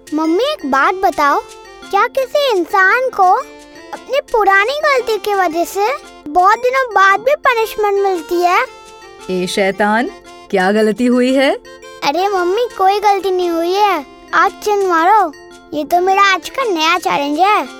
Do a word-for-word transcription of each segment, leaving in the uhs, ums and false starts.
Mummy एक बात बताओ, क्या किसी इंसान को अपनी पुरानी गलती की वजह से बहुत दिनों बाद भी पनिशमेंट मिलती है? ए शैतान, क्या गलती हुई है? अरे मम्मी, कोई गलती नहीं हुई है। आज चिन मारो, ये तो मेरा आज का नया चैलेंज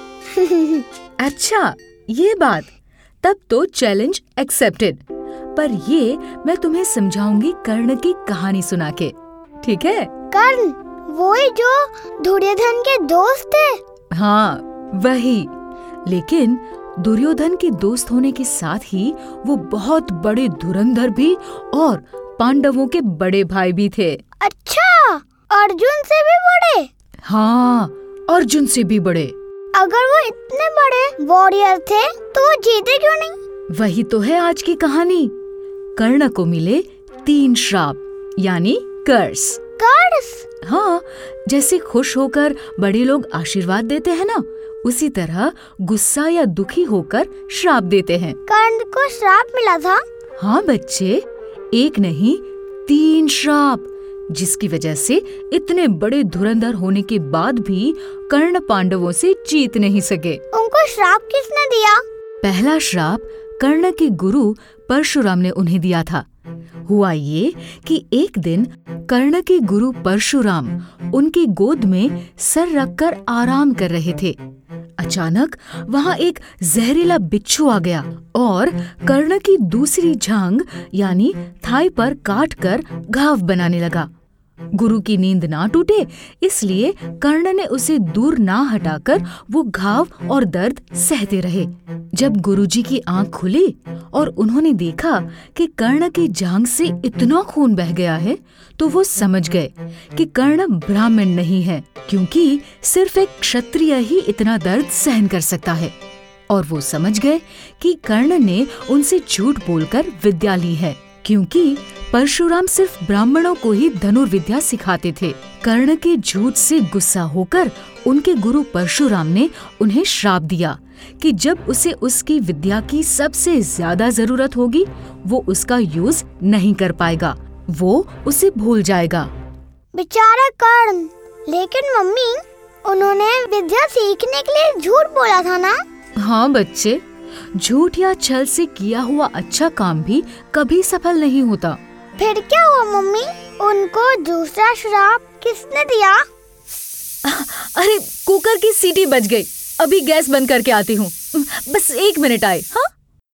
है। अच्छा, ये बात, तब तो चैलेंज एक्सेप्टेड। पर ये मैं तुम्हें समझाऊंगी कर्ण की कहानी सुना के, ठीक है? कर्ण, वही जो दुर्योधन के दोस्त थे? हाँ, वही। लेकिन दुर्योधन के दोस्त होने के साथ ही वो बहुत बड़े धुरंधर भी और पांडवों के बड़े भाई भी थे। अच्छा, अर्जुन से भी बड़े? हाँ, अर्जुन से भी बड़े। अगर वो इतने बड़े वॉरियर थे तो वो जीते क्यों नहीं? वही तो है आज की कहानी। कर्ण को मिले तीन श्राप, यानी कर्स। कर्स? हाँ, जैसे खुश होकर बड़े लोग आशीर्वाद देते हैं ना, उसी तरह गुस्सा या दुखी होकर श्राप देते हैं। कर्ण को श्राप मिला था? हाँ बच्चे, एक नहीं तीन श्राप, जिसकी वजह से इतने बड़े धुरंधर होने के बाद भी कर्ण पांडवों से जीत नहीं सके। उनको श्राप किसने दिया? पहला श्राप कर्ण के गुरु परशुराम ने उन्हें दिया था। हुआ ये कि एक दिन कर्ण के गुरु परशुराम उनकी गोद में सर रखकर आराम कर रहे थे। अचानक वहां एक जहरीला बिच्छू आ गया और कर्ण की दूसरी जांघ यानी थाई पर काटकर घाव बनाने लगा। गुरु की नींद ना टूटे इसलिए कर्ण ने उसे दूर ना हटाकर वो घाव और दर्द सहते रहे। जब गुरुजी की आंख खुली और उन्होंने देखा कि कर्ण की जांघ से इतना खून बह गया है, तो वो समझ गए कि कर्ण ब्राह्मण नहीं है, क्योंकि सिर्फ एक क्षत्रिय ही इतना दर्द सहन कर सकता है। और वो समझ गए कि कर्ण ने उनसे झूठ बोलकर विद्या ली है, क्योंकि परशुराम सिर्फ ब्राह्मणों को ही धनुर्विद्या सिखाते थे। कर्ण के झूठ से गुस्सा होकर उनके गुरु परशुराम ने उन्हें श्राप दिया कि जब उसे उसकी विद्या की सबसे ज्यादा जरूरत होगी, वो उसका यूज नहीं कर पाएगा, वो उसे भूल जाएगा। बेचारा कर्ण। लेकिन मम्मी, उन्होंने विद्या सीखने के लिए झूठ बोला था ना? हाँ बच्चे, झूठ या छल से किया हुआ अच्छा काम भी कभी सफल नहीं होता। फिर क्या हुआ मम्मी? उनको दूसरा श्राप किसने दिया? अरे, कुकर की सीटी बज गई। अभी गैस बंद करके आती हूँ, बस एक मिनट आए। हाँ।